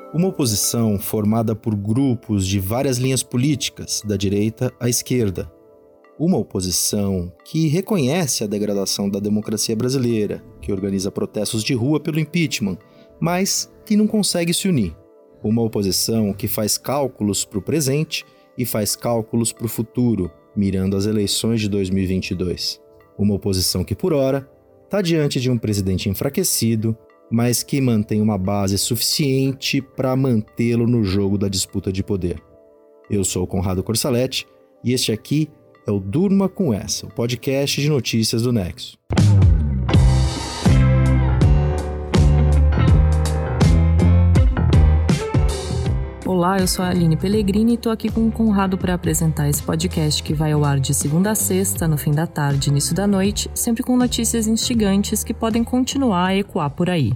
Uma oposição formada por grupos de várias linhas políticas, da direita à esquerda. Uma oposição que reconhece a degradação da democracia brasileira, que organiza protestos de rua pelo impeachment, mas que não consegue se unir. Uma oposição que faz cálculos para o presente e faz cálculos para o futuro, mirando as eleições de 2022. Uma oposição que, por hora, está diante de um presidente enfraquecido, mas que mantém uma base suficiente para mantê-lo no jogo da disputa de poder. Eu sou o Conrado Corsaletti e este aqui é o Durma com Essa, o podcast de notícias do Nexo. Olá, eu sou a Aline Pellegrini e estou aqui com o Conrado para apresentar esse podcast que vai ao ar de segunda a sexta, no fim da tarde, início da noite, sempre com notícias instigantes que podem continuar a ecoar por aí.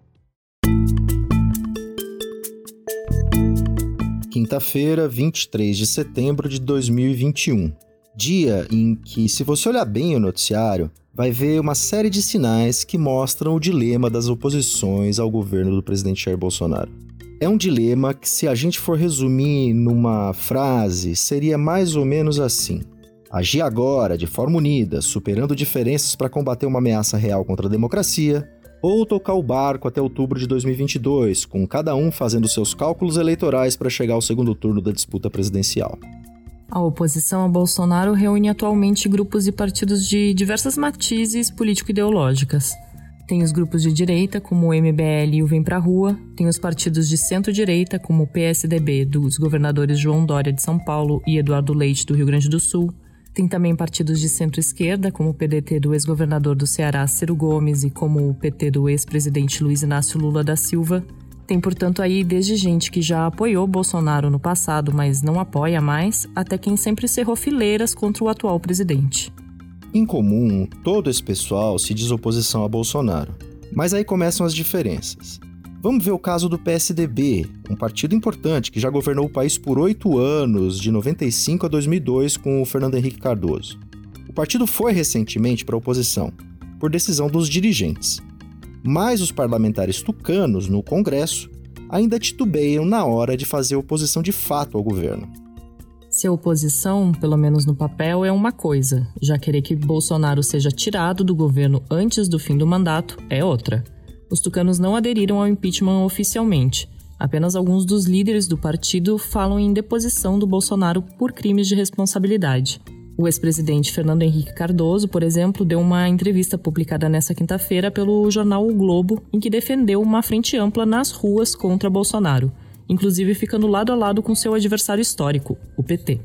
Quinta-feira, 23 de setembro de 2021. Dia em que, se você olhar bem o noticiário, vai ver uma série de sinais que mostram o dilema das oposições ao governo do presidente Jair Bolsonaro. É um dilema que, se a gente for resumir numa frase, seria mais ou menos assim: agir agora, de forma unida, superando diferenças para combater uma ameaça real contra a democracia, ou tocar o barco até outubro de 2022, com cada um fazendo seus cálculos eleitorais para chegar ao segundo turno da disputa presidencial. A oposição a Bolsonaro reúne atualmente grupos e partidos de diversas matizes político-ideológicas. Tem os grupos de direita, como o MBL e o Vem Pra Rua, tem os partidos de centro-direita, como o PSDB, dos governadores João Dória de São Paulo e Eduardo Leite do Rio Grande do Sul, tem também partidos de centro-esquerda, como o PDT do ex-governador do Ceará, Ciro Gomes, e como o PT do ex-presidente Luiz Inácio Lula da Silva. Tem, portanto, aí desde gente que já apoiou Bolsonaro no passado, mas não apoia mais, até quem sempre cerrou fileiras contra o atual presidente. Em comum, todo esse pessoal se diz oposição a Bolsonaro. Mas aí começam as diferenças. Vamos ver o caso do PSDB, um partido importante que já governou o país por 8 anos, de 95 a 2002, com o Fernando Henrique Cardoso. O partido foi recentemente para a oposição, por decisão dos dirigentes. Mas os parlamentares tucanos, no Congresso, ainda titubeiam na hora de fazer oposição de fato ao governo. Ser oposição, pelo menos no papel, é uma coisa. Já querer que Bolsonaro seja tirado do governo antes do fim do mandato é outra. Os tucanos não aderiram ao impeachment oficialmente. Apenas alguns dos líderes do partido falam em deposição do Bolsonaro por crimes de responsabilidade. O ex-presidente Fernando Henrique Cardoso, por exemplo, deu uma entrevista publicada nesta quinta-feira pelo jornal O Globo, em que defendeu uma frente ampla nas ruas contra Bolsonaro, inclusive ficando lado a lado com seu adversário histórico, o PT.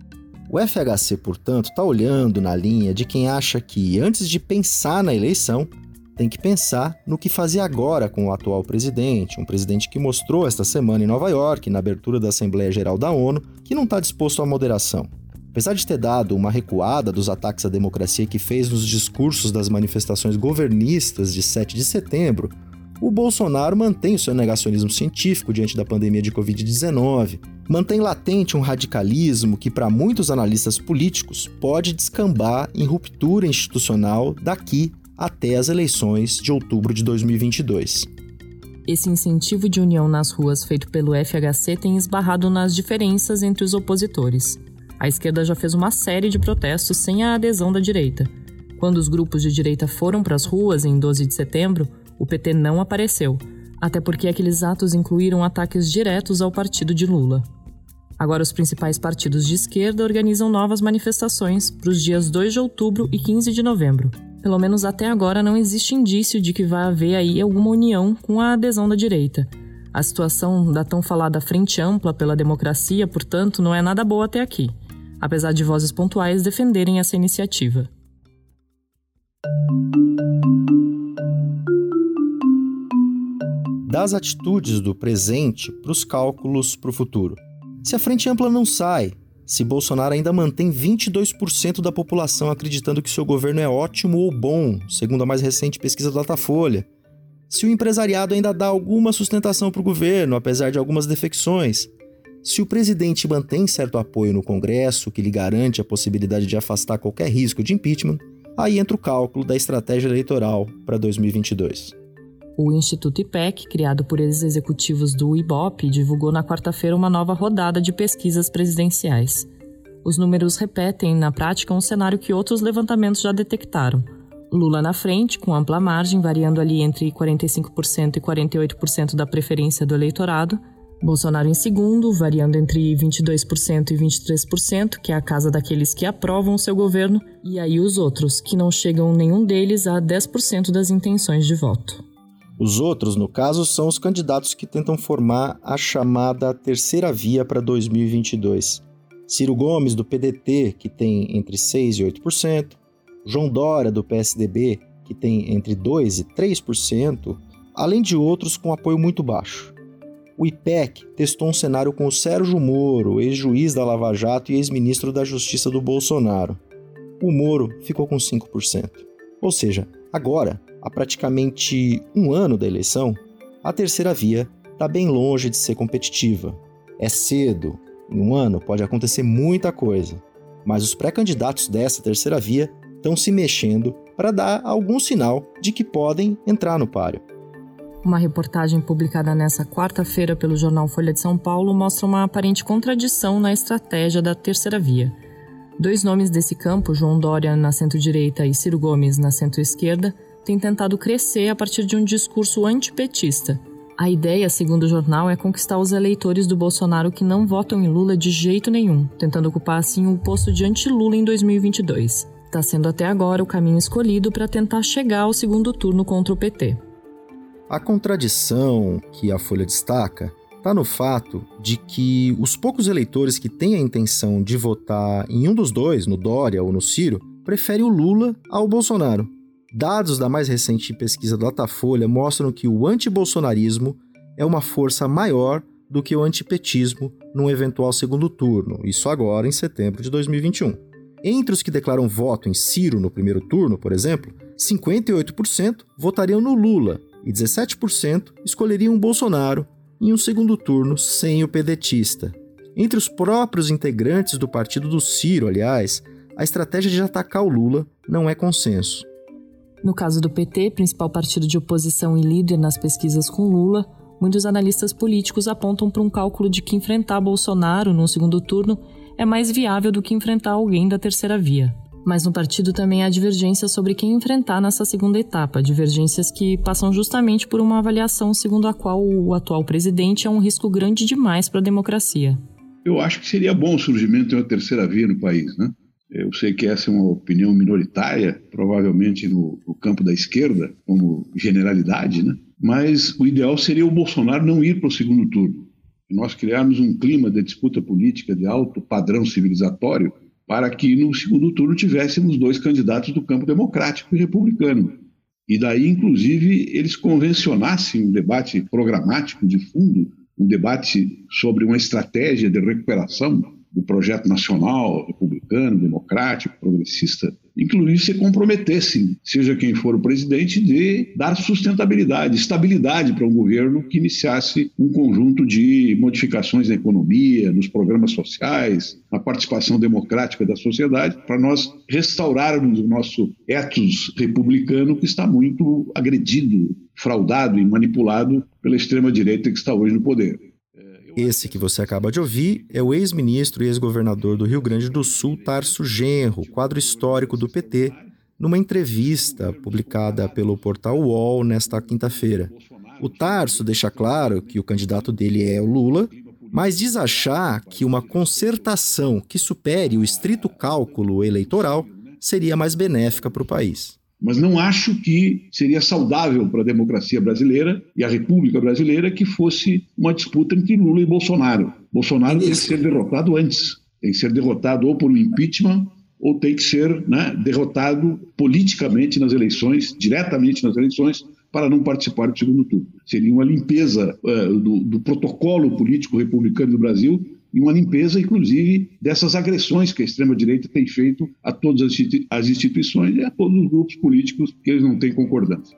O FHC, portanto, está olhando na linha de quem acha que, antes de pensar na eleição, tem que pensar no que fazer agora com o atual presidente, um presidente que mostrou esta semana em Nova York, na abertura da Assembleia Geral da ONU, que não está disposto à moderação. Apesar de ter dado uma recuada dos ataques à democracia que fez nos discursos das manifestações governistas de 7 de setembro, o Bolsonaro mantém o seu negacionismo científico diante da pandemia de Covid-19, mantém latente um radicalismo que, para muitos analistas políticos, pode descambar em ruptura institucional daqui até as eleições de outubro de 2022. Esse incentivo de união nas ruas feito pelo FHC tem esbarrado nas diferenças entre os opositores. A esquerda já fez uma série de protestos sem a adesão da direita. Quando os grupos de direita foram para as ruas em 12 de setembro, o PT não apareceu, até porque aqueles atos incluíram ataques diretos ao partido de Lula. Agora, os principais partidos de esquerda organizam novas manifestações para os dias 2 de outubro e 15 de novembro. Pelo menos até agora não existe indício de que vai haver aí alguma união com a adesão da direita. A situação da tão falada Frente Ampla pela Democracia, portanto, não é nada boa até aqui, apesar de vozes pontuais defenderem essa iniciativa. Das atitudes do presente para os cálculos para o futuro. Se a Frente Ampla não sai, se Bolsonaro ainda mantém 22% da população acreditando que seu governo é ótimo ou bom, segundo a mais recente pesquisa do Datafolha, se o empresariado ainda dá alguma sustentação para o governo, apesar de algumas defecções, se o presidente mantém certo apoio no Congresso, que lhe garante a possibilidade de afastar qualquer risco de impeachment, aí entra o cálculo da estratégia eleitoral para 2022. O Instituto IPEC, criado por ex-executivos do IBOP, divulgou na quarta-feira uma nova rodada de pesquisas presidenciais. Os números repetem, na prática, um cenário que outros levantamentos já detectaram. Lula na frente, com ampla margem, variando ali entre 45% e 48% da preferência do eleitorado. Bolsonaro em segundo, variando entre 22% e 23%, que é a casa daqueles que aprovam o seu governo, e aí os outros, que não chegam nenhum deles a 10% das intenções de voto. Os outros, no caso, são os candidatos que tentam formar a chamada terceira via para 2022. Ciro Gomes, do PDT, que tem entre 6% e 8%, João Dória, do PSDB, que tem entre 2% e 3%, além de outros com apoio muito baixo. O IPEC testou um cenário com o Sérgio Moro, ex-juiz da Lava Jato e ex-ministro da Justiça do Bolsonaro. O Moro ficou com 5%. Ou seja, agora, há praticamente um ano da eleição, a terceira via está bem longe de ser competitiva. É cedo. Em um ano pode acontecer muita coisa, mas os pré-candidatos dessa terceira via estão se mexendo para dar algum sinal de que podem entrar no páreo. Uma reportagem publicada nesta quarta-feira pelo jornal Folha de São Paulo mostra uma aparente contradição na estratégia da terceira via. Dois nomes desse campo, João Dória na centro-direita e Ciro Gomes na centro-esquerda, têm tentado crescer a partir de um discurso antipetista. A ideia, segundo o jornal, é conquistar os eleitores do Bolsonaro que não votam em Lula de jeito nenhum, tentando ocupar assim o posto de anti-Lula em 2022. Está sendo até agora o caminho escolhido para tentar chegar ao segundo turno contra o PT. A contradição que a Folha destaca está no fato de que os poucos eleitores que têm a intenção de votar em um dos dois, no Dória ou no Ciro, preferem o Lula ao Bolsonaro. Dados da mais recente pesquisa do Datafolha mostram que o antibolsonarismo é uma força maior do que o antipetismo num eventual segundo turno, isso agora em setembro de 2021. Entre os que declaram voto em Ciro no primeiro turno, por exemplo, 58% votariam no Lula e 17% escolheriam Bolsonaro em um segundo turno sem o pedetista. Entre os próprios integrantes do partido do Ciro, aliás, a estratégia de atacar o Lula não é consenso. No caso do PT, principal partido de oposição e líder nas pesquisas com Lula, muitos analistas políticos apontam para um cálculo de que enfrentar Bolsonaro no segundo turno é mais viável do que enfrentar alguém da terceira via. Mas no partido também há divergências sobre quem enfrentar nessa segunda etapa, divergências que passam justamente por uma avaliação segundo a qual o atual presidente é um risco grande demais para a democracia. Eu acho que seria bom o surgimento de uma terceira via no país, né? Eu sei que essa é uma opinião minoritária, provavelmente no campo da esquerda, como generalidade, né? Mas o ideal seria o Bolsonaro não ir para o segundo turno. E nós criarmos um clima de disputa política de alto padrão civilizatório para que no segundo turno tivéssemos dois candidatos do campo democrático e republicano. E daí, inclusive, eles convencionassem um debate programático de fundo, um debate sobre uma estratégia de recuperação do projeto nacional, republicano, democrático, progressista, inclusive se comprometessem, seja quem for o presidente, de dar sustentabilidade, estabilidade para um governo que iniciasse um conjunto de modificações na economia, nos programas sociais, na participação democrática da sociedade, para nós restaurarmos o nosso ethos republicano que está muito agredido, fraudado e manipulado pela extrema-direita que está hoje no poder. Esse que você acaba de ouvir é o ex-ministro e ex-governador do Rio Grande do Sul, Tarso Genro, quadro histórico do PT, numa entrevista publicada pelo portal UOL nesta quinta-feira. O Tarso deixa claro que o candidato dele é o Lula, mas diz achar que uma concertação que supere o estrito cálculo eleitoral seria mais benéfica para o país. Mas não acho que seria saudável para a democracia brasileira e a República Brasileira que fosse uma disputa entre Lula e Bolsonaro. Bolsonaro tem que ser derrotado antes. Tem que ser derrotado ou por um impeachment ou tem que ser, derrotado politicamente nas eleições, diretamente nas eleições, para não participar do segundo turno. Seria uma limpeza do protocolo político republicano do Brasil e uma limpeza, inclusive, dessas agressões que a extrema-direita tem feito a todas as instituições e a todos os grupos políticos que eles não têm concordância.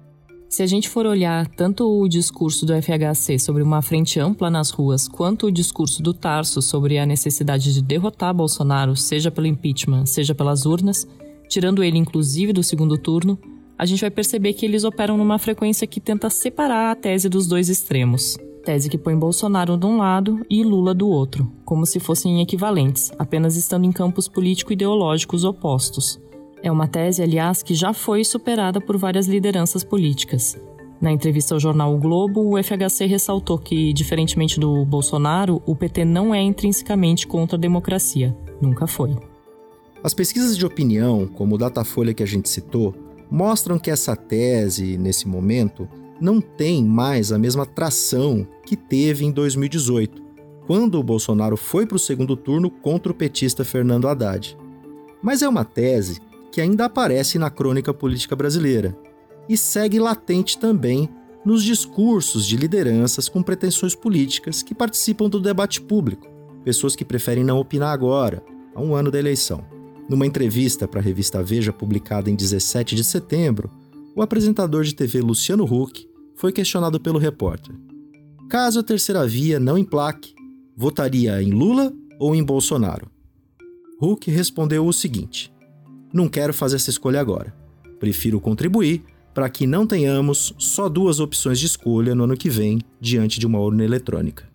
Se a gente for olhar tanto o discurso do FHC sobre uma frente ampla nas ruas, quanto o discurso do Tarso sobre a necessidade de derrotar Bolsonaro, seja pelo impeachment, seja pelas urnas, tirando ele inclusive do segundo turno, a gente vai perceber que eles operam numa frequência que tenta separar a tese dos dois extremos. Tese que põe Bolsonaro de um lado e Lula do outro, como se fossem equivalentes, apenas estando em campos político-ideológicos opostos. É uma tese, aliás, que já foi superada por várias lideranças políticas. Na entrevista ao jornal O Globo, o FHC ressaltou que, diferentemente do Bolsonaro, o PT não é intrinsecamente contra a democracia. Nunca foi. As pesquisas de opinião, como o Datafolha que a gente citou, mostram que essa tese, nesse momento, não tem mais a mesma tração que teve em 2018, quando o Bolsonaro foi para o segundo turno contra o petista Fernando Haddad. Mas é uma tese que ainda aparece na crônica política brasileira e segue latente também nos discursos de lideranças com pretensões políticas que participam do debate público, pessoas que preferem não opinar agora, a um ano da eleição. Numa entrevista para a revista Veja, publicada em 17 de setembro, o apresentador de TV Luciano Huck foi questionado pelo repórter. Caso a terceira via não emplaque, votaria em Lula ou em Bolsonaro? Huck respondeu o seguinte: não quero fazer essa escolha agora. Prefiro contribuir para que não tenhamos só duas opções de escolha no ano que vem diante de uma urna eletrônica.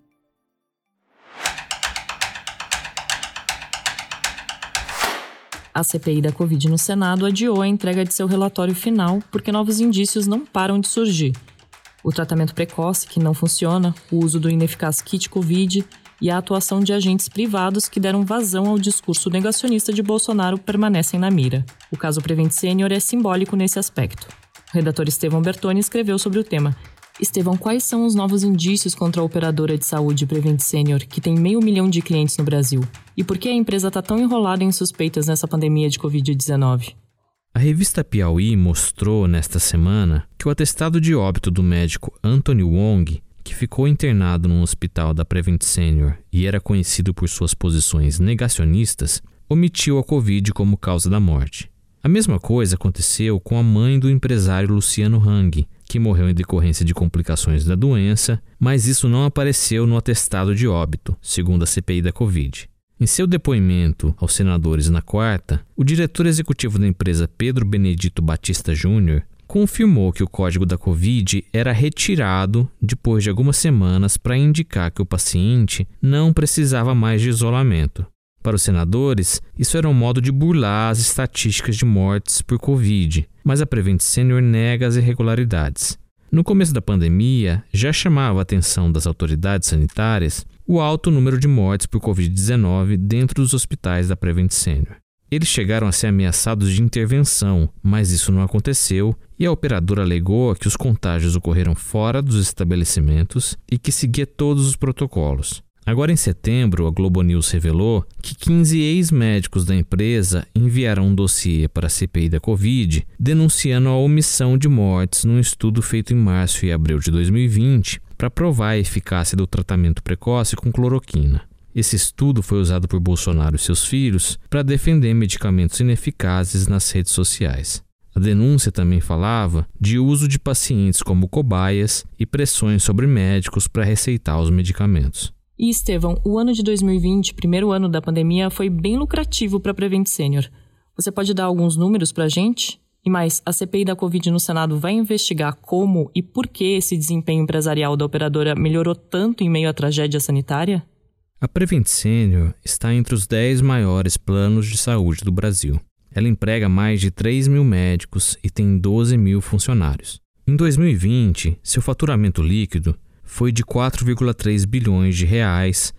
A CPI da Covid no Senado adiou a entrega de seu relatório final porque novos indícios não param de surgir. O tratamento precoce, que não funciona, o uso do ineficaz kit Covid e a atuação de agentes privados que deram vazão ao discurso negacionista de Bolsonaro permanecem na mira. O caso Prevent Senior é simbólico nesse aspecto. O redator Estevão Bertoni escreveu sobre o tema. Estevão, quais são os novos indícios contra a operadora de saúde Prevent Senior, que tem 500 mil de clientes no Brasil? E por que a empresa está tão enrolada em suspeitas nessa pandemia de Covid-19? A revista Piauí mostrou nesta semana que o atestado de óbito do médico Anthony Wong, que ficou internado num hospital da Prevent Senior e era conhecido por suas posições negacionistas, omitiu a Covid como causa da morte. A mesma coisa aconteceu com a mãe do empresário Luciano Hang, que morreu em decorrência de complicações da doença, mas isso não apareceu no atestado de óbito, segundo a CPI da Covid. Em seu depoimento aos senadores na quarta, o diretor executivo da empresa, Pedro Benedito Batista Júnior, confirmou que o código da Covid era retirado depois de algumas semanas para indicar que o paciente não precisava mais de isolamento. Para os senadores, isso era um modo de burlar as estatísticas de mortes por Covid, mas a Prevent Senior nega as irregularidades. No começo da pandemia, já chamava a atenção das autoridades sanitárias o alto número de mortes por Covid-19 dentro dos hospitais da Prevent Senior. Eles chegaram a ser ameaçados de intervenção, mas isso não aconteceu e a operadora alegou que os contágios ocorreram fora dos estabelecimentos e que seguia todos os protocolos. Agora, em setembro, a Globo News revelou que 15 ex-médicos da empresa enviaram um dossiê para a CPI da Covid, denunciando a omissão de mortes num estudo feito em março e abril de 2020 para provar a eficácia do tratamento precoce com cloroquina. Esse estudo foi usado por Bolsonaro e seus filhos para defender medicamentos ineficazes nas redes sociais. A denúncia também falava de uso de pacientes como cobaias e pressões sobre médicos para receitar os medicamentos. E, Estevão, o ano de 2020, primeiro ano da pandemia, foi bem lucrativo para a Prevent Senior. Você pode dar alguns números para a gente? E mais, a CPI da Covid no Senado vai investigar como e por que esse desempenho empresarial da operadora melhorou tanto em meio à tragédia sanitária? A Prevent Senior está entre os 10 maiores planos de saúde do Brasil. Ela emprega mais de 3 mil médicos e tem 12 mil funcionários. Em 2020, seu faturamento líquido foi de 4,3 bilhões de reais,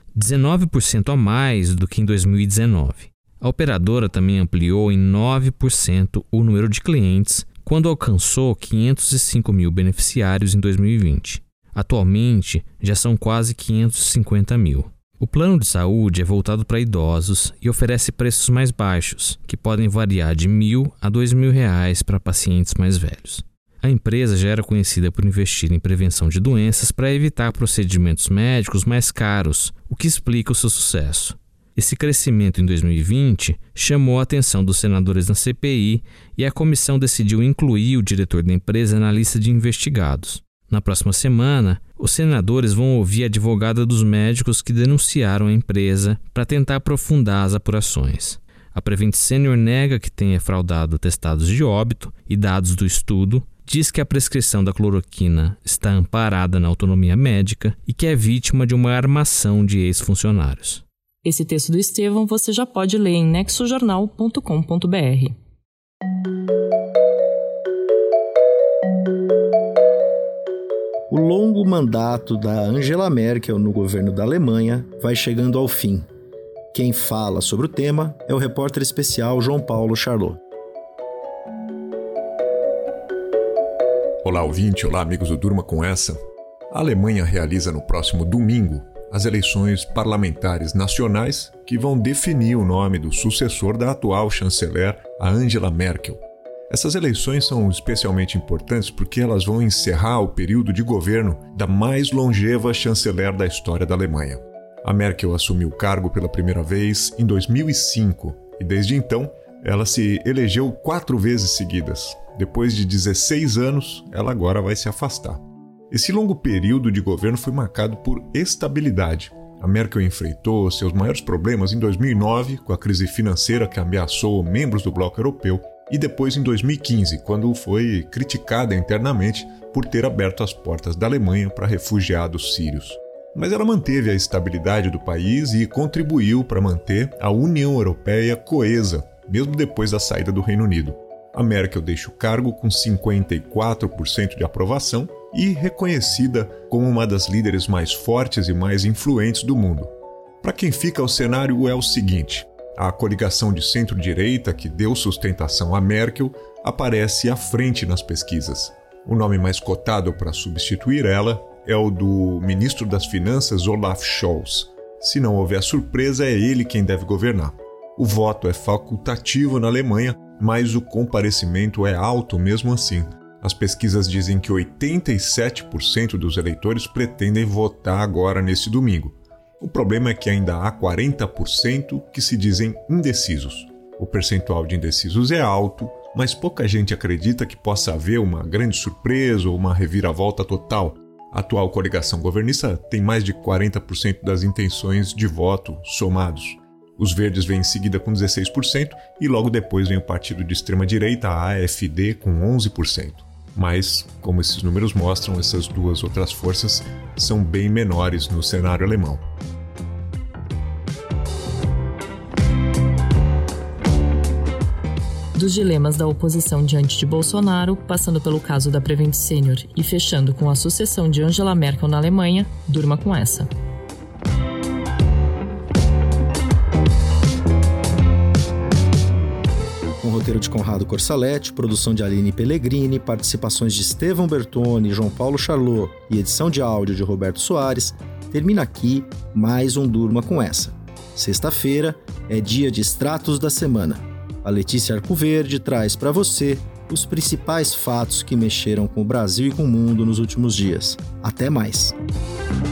19% a mais do que em 2019. A operadora também ampliou em 9% o número de clientes quando alcançou 505 mil beneficiários em 2020. Atualmente, já são quase 550 mil. O plano de saúde é voltado para idosos e oferece preços mais baixos, que podem variar de R$1.000 a R$2.000 para pacientes mais velhos. A empresa já era conhecida por investir em prevenção de doenças para evitar procedimentos médicos mais caros, o que explica o seu sucesso. Esse crescimento em 2020 chamou a atenção dos senadores na CPI e a comissão decidiu incluir o diretor da empresa na lista de investigados. Na próxima semana, os senadores vão ouvir a advogada dos médicos que denunciaram a empresa para tentar aprofundar as apurações. A Prevent Senior nega que tenha fraudado atestados de óbito e dados do estudo, diz que a prescrição da cloroquina está amparada na autonomia médica e que é vítima de uma armação de ex-funcionários. Esse texto do Estevão você já pode ler em nexojornal.com.br. O longo mandato da Angela Merkel no governo da Alemanha vai chegando ao fim. Quem fala sobre o tema é o repórter especial João Paulo Charlot. Olá, ouvinte. Olá, amigos do Durma com Essa. A Alemanha realiza no próximo domingo as eleições parlamentares nacionais que vão definir o nome do sucessor da atual chanceler, a Angela Merkel. Essas eleições são especialmente importantes porque elas vão encerrar o período de governo da mais longeva chanceler da história da Alemanha. A Merkel assumiu o cargo pela primeira vez em 2005 e desde então ela se elegeu 4 vezes seguidas. Depois de 16 anos, ela agora vai se afastar. Esse longo período de governo foi marcado por estabilidade. A Merkel enfrentou seus maiores problemas em 2009, com a crise financeira que ameaçou membros do bloco europeu, e depois em 2015, quando foi criticada internamente por ter aberto as portas da Alemanha para refugiados sírios. Mas ela manteve a estabilidade do país e contribuiu para manter a União Europeia coesa, mesmo depois da saída do Reino Unido. A Merkel deixa o cargo com 54% de aprovação e reconhecida como uma das líderes mais fortes e mais influentes do mundo. Para quem fica, o cenário é o seguinte: a coligação de centro-direita que deu sustentação a Merkel aparece à frente nas pesquisas. O nome mais cotado para substituir ela é o do ministro das Finanças Olaf Scholz. Se não houver surpresa, é ele quem deve governar. O voto é facultativo na Alemanha, mas o comparecimento é alto mesmo assim. As pesquisas dizem que 87% dos eleitores pretendem votar agora nesse domingo. O problema é que ainda há 40% que se dizem indecisos. O percentual de indecisos é alto, mas pouca gente acredita que possa haver uma grande surpresa ou uma reviravolta total. A atual coligação governista tem mais de 40% das intenções de voto somados. Os verdes vêm em seguida com 16% e logo depois vem o partido de extrema-direita, a AfD, com 11%. Mas, como esses números mostram, essas duas outras forças são bem menores no cenário alemão. Dos dilemas da oposição diante de Bolsonaro, passando pelo caso da Prevent Senior e fechando com a sucessão de Angela Merkel na Alemanha, durma com essa. Com roteiro de Conrado Corsaletti, produção de Aline Pellegrini, participações de Estevão Bertoni e João Paulo Charlot e edição de áudio de Roberto Soares, termina aqui mais um Durma com Essa. Sexta-feira é dia de extratos da semana. A Letícia Arcoverde traz para você os principais fatos que mexeram com o Brasil e com o mundo nos últimos dias. Até mais!